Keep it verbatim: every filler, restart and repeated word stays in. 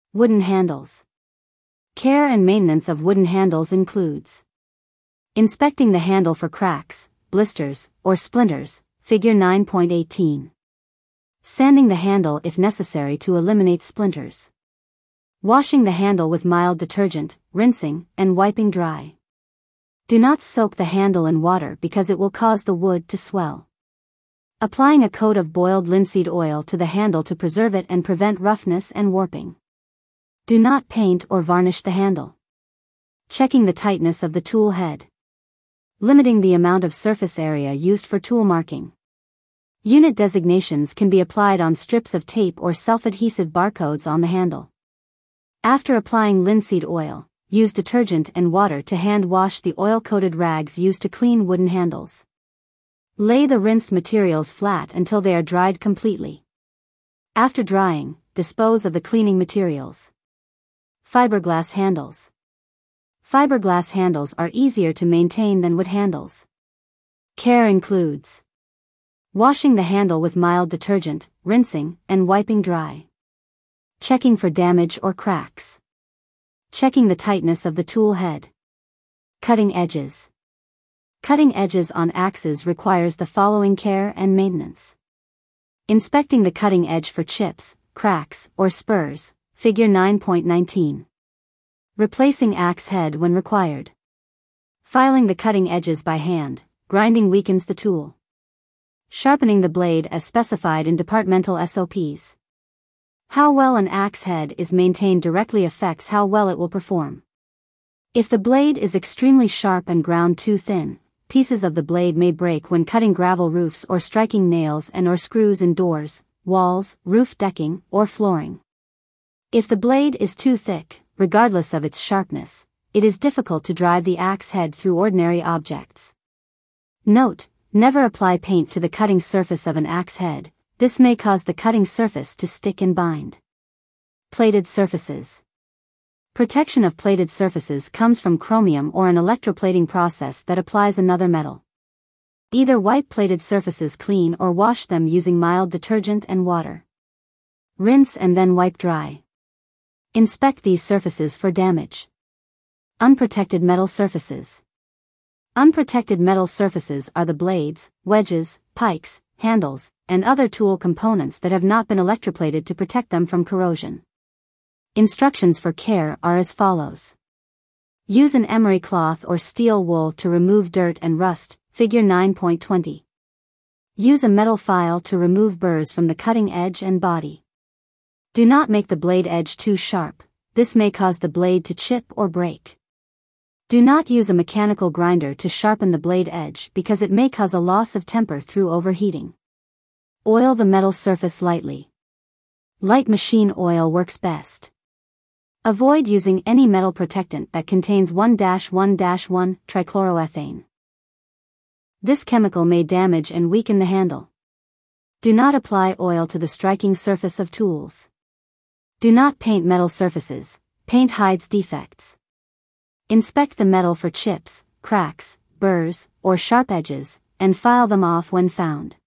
Wooden handles. Care and maintenance of wooden handles includes inspecting the handle for cracks, blisters, or splinters, figure nine point one eight. Sanding the handle if necessary to eliminate splinters. Washing the handle with mild detergent, rinsing, and wiping dry. Do not soak the handle in water because it will cause the wood to swell. Applying a coat of boiled linseed oil to the handle to preserve it and prevent roughness and warping. Do not paint or varnish the handle. Checking the tightness of the tool head. Limiting the amount of surface area used for tool marking. Unit designations can be applied on strips of tape or self-adhesive barcodes on the handle. After applying linseed oil, use detergent and water to hand wash the oil-coated rags used to clean wooden handles. Lay the rinsed materials flat until they are dried completely. After drying, dispose of the cleaning materials. Fiberglass handles. Fiberglass handles are easier to maintain than wood handles. Care includes washing the handle with mild detergent, rinsing, and wiping dry. Checking for damage or cracks. Checking the tightness of the tool head. Cutting edges. Cutting edges on axes requires the following care and maintenance. Inspecting the cutting edge for chips, cracks, or spurs, figure nine point one nine. Replacing axe head when required. Filing the cutting edges by hand, grinding weakens the tool. Sharpening the blade as specified in departmental S O Ps. How well an axe head is maintained directly affects how well it will perform. If the blade is extremely sharp and ground too thin, pieces of the blade may break when cutting gravel roofs or striking nails and or screws in doors, walls, roof decking, or flooring. If the blade is too thick, regardless of its sharpness, it is difficult to drive the axe head through ordinary objects. Note, never apply paint to the cutting surface of an axe head. This may cause the cutting surface to stick and bind. Plated surfaces. Protection of plated surfaces comes from chromium or an electroplating process that applies another metal. Either wipe plated surfaces clean or wash them using mild detergent and water. Rinse and then wipe dry. Inspect these surfaces for damage. Unprotected metal surfaces. Unprotected metal surfaces are the blades, wedges, pikes, handles, and other tool components that have not been electroplated to protect them from corrosion. Instructions for care are as follows. Use an emery cloth or steel wool to remove dirt and rust, figure nine point two zero. Use a metal file to remove burrs from the cutting edge and body. Do not make the blade edge too sharp, this may cause the blade to chip or break. Do not use a mechanical grinder to sharpen the blade edge because it may cause a loss of temper through overheating. Oil the metal surface lightly. Light machine oil works best. Avoid using any metal protectant that contains one one one trichloroethane. This chemical may damage and weaken the handle. Do not apply oil to the striking surface of tools. Do not paint metal surfaces, paint hides defects. Inspect the metal for chips, cracks, burrs, or sharp edges, and file them off when found.